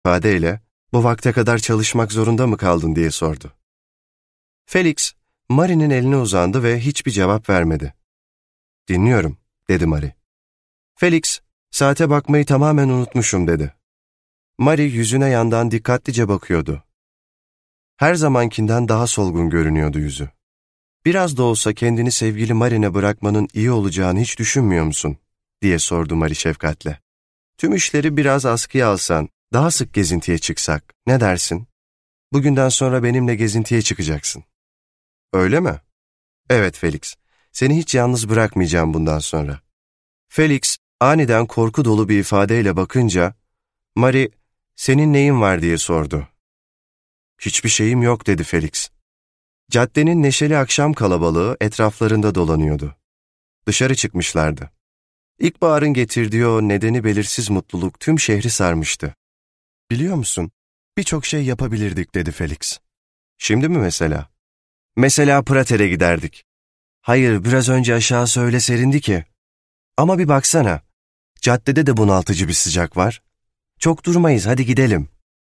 ifadeyle "Bu vakte kadar çalışmak zorunda mı kaldın?" diye sordu. Felix, Marie'nin eline uzandı ve hiçbir cevap vermedi. "Dinliyorum," dedi Marie. Felix, "Saate bakmayı tamamen unutmuşum," dedi. Marie yüzüne yandan dikkatlice bakıyordu. Her zamankinden daha solgun görünüyordu yüzü. "Biraz da olsa kendini sevgili Marie'ne bırakmanın iyi olacağını hiç düşünmüyor musun?" diye sordu Marie şefkatle. "Tüm işleri biraz askıya alsan, daha sık gezintiye çıksak, ne dersin? Bugünden sonra benimle gezintiye çıkacaksın." "Öyle mi?" "Evet Felix, seni hiç yalnız bırakmayacağım bundan sonra." Felix, aniden korku dolu bir ifadeyle bakınca, Marie, "Senin neyin var?" diye sordu. "Hiçbir şeyim yok," dedi Felix. Caddenin neşeli akşam kalabalığı etraflarında dolanıyordu. Dışarı çıkmışlardı. İlkbaharın getirdiği o nedeni belirsiz mutluluk tüm şehri sarmıştı. "Biliyor musun, birçok şey yapabilirdik," dedi Felix. "Şimdi mi mesela?" "Mesela Prater'e giderdik." "Hayır, biraz önce aşağısı öyle serindi ki." "Ama bir baksana, caddede de bunaltıcı bir sıcak var. Çok durmayız, hadi gidelim."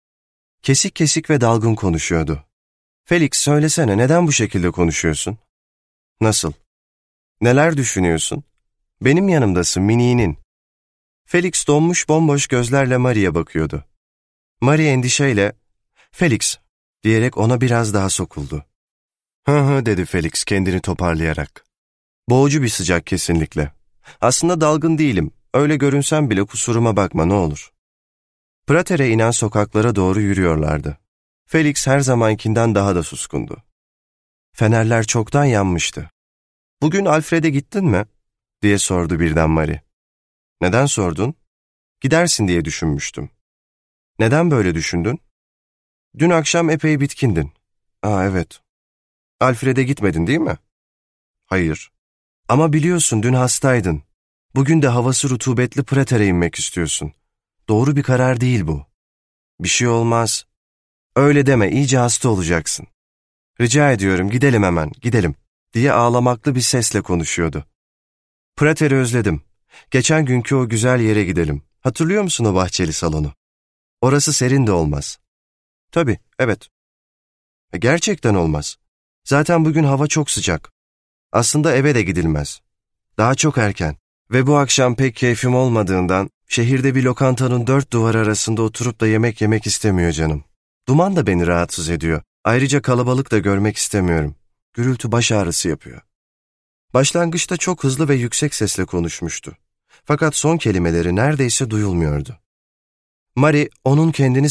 Kesik kesik ve dalgın konuşuyordu. "Felix, söylesene, neden bu şekilde konuşuyorsun?" "Nasıl? Neler düşünüyorsun?" "Benim yanımdasın, miniğinin." Felix donmuş bomboş gözlerle Marie'ye bakıyordu. Marie endişeyle, "Felix," diyerek ona biraz daha sokuldu. "Hı hı," dedi Felix kendini toparlayarak. "Boğucu bir sıcak kesinlikle. Aslında dalgın değilim, öyle görünsem bile kusuruma bakma ne olur." Prater'e inen sokaklara doğru yürüyorlardı. Felix her zamankinden daha da suskundu. Fenerler çoktan yanmıştı. "Bugün Alfred'e gittin mi?" diye sordu birden Marie. "Neden sordun?" "Gidersin diye düşünmüştüm." "Neden böyle düşündün?" "Dün akşam epey bitkindin." "Aa, evet." "Alfred'e gitmedin değil mi?" "Hayır." "Ama biliyorsun dün hastaydın. Bugün de havası rutubetli Prater'e inmek istiyorsun. Doğru bir karar değil bu." "Bir şey olmaz." "Öyle deme, iyice hasta olacaksın." "Rica ediyorum, gidelim hemen, gidelim," diye ağlamaklı bir sesle konuşuyordu. "Prater'i özledim. Geçen günkü o güzel yere gidelim. Hatırlıyor musun o bahçeli salonu? Orası serin de olmaz." "Tabii, evet." "Gerçekten olmaz. Zaten bugün hava çok sıcak. Aslında eve de gidilmez. Daha çok erken. Ve bu akşam pek keyfim olmadığından şehirde bir lokantanın dört duvar arasında oturup da yemek yemek istemiyor canım. Duman da beni rahatsız ediyor. Ayrıca kalabalık da görmek istemiyorum. Gürültü baş ağrısı yapıyor." Başlangıçta çok hızlı ve yüksek sesle konuşmuştu. Fakat son kelimeleri neredeyse duyulmuyordu. Marie, onun kendini